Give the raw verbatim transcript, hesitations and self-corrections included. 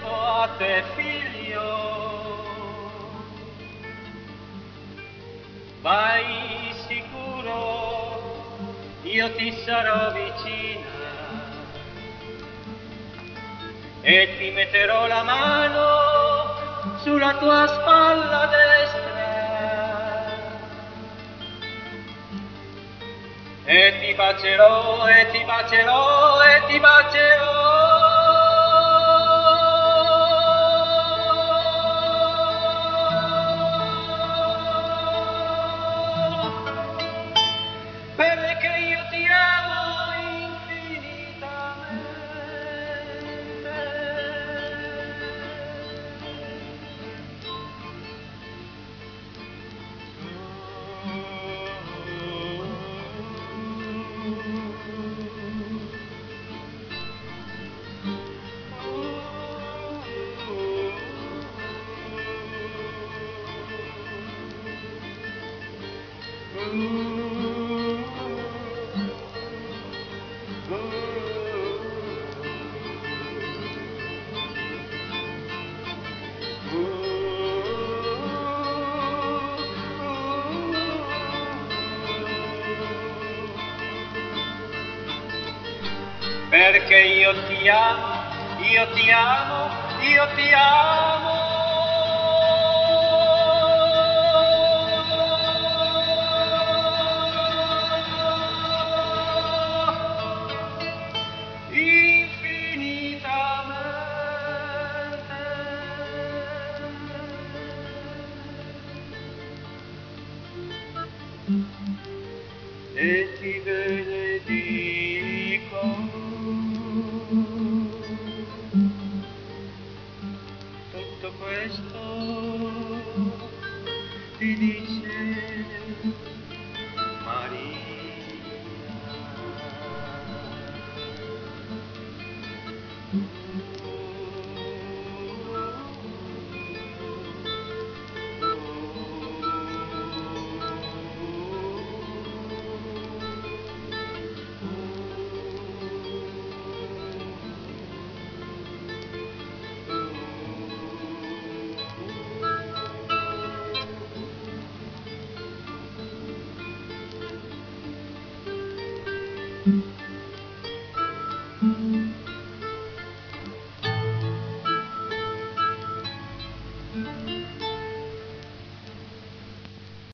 questo a te figlio, vai sicuro, io ti sarò vicina e ti metterò la mano sulla tua spalla destra e ti bacerò e ti bacerò e ti bacerò. Perché io ti amo infinitamente. Perché io ti amo, io ti amo, io ti amo. Infinitamente. E ti benedico. Tutto questo ti dice Maria. Mm-hmm.